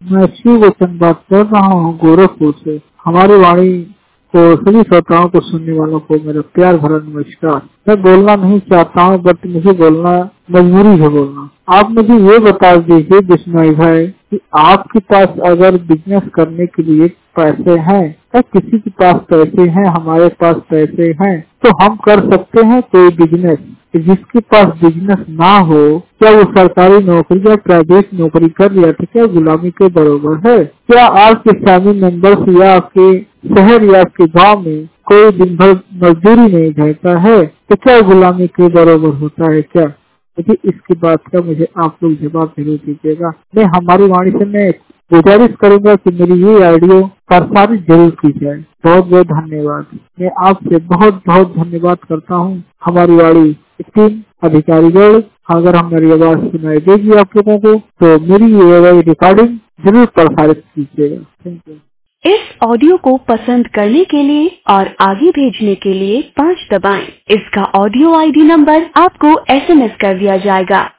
मैं शिव वचन बात कर रहा हूँ गोरखपुर से। हमारी वाणी को सभी श्रोताओं को, सुनने वालों को मेरा प्यार भरा नमस्कार। मैं बोलना नहीं चाहता हूँ, बट मुझे बोलना मजबूरी है बोलना। आप मुझे ये बता दीजिए बिश्नोई भाई कि आपके पास अगर बिजनेस करने के लिए पैसे हैं या किसी के पास पैसे हैं, हमारे पास पैसे हैं, तो हम कर सकते हैं कोई बिजनेस। जिसके पास बिजनेस ना हो, क्या वो सरकारी नौकरी या प्राइवेट नौकरी कर रहा था, क्या गुलामी के बराबर है? क्या आपके फैमिली मेंबर्स या आपके शहर या आपके गांव में कोई दिन भर मजदूरी नहीं करता है, तो क्या गुलामी के बराबर होता है क्या? मुझे इसकी बात का मुझे आप लोग जवाब जरूर दीजिएगा। मैं हमारी वाणी से मैं गुजारिश करूंगा कि मेरी ये ऑडियो प्रसारित जरूर की जाए। बहुत बहुत धन्यवाद। मैं आपसे बहुत बहुत धन्यवाद करता हूँ। हमारी वाणी टीम अधिकारीगण, अगर हमारी आवाज सुनाई देगी आप लोगों को, तो मेरी ये रिकॉर्डिंग जरूर प्रसारित कीजिएगा। Thank you. इस ऑडियो को पसंद करने के लिए और आगे भेजने के लिए 5 दबाएं। इसका ऑडियो आईडी नंबर आपको SMS कर दिया जाएगा।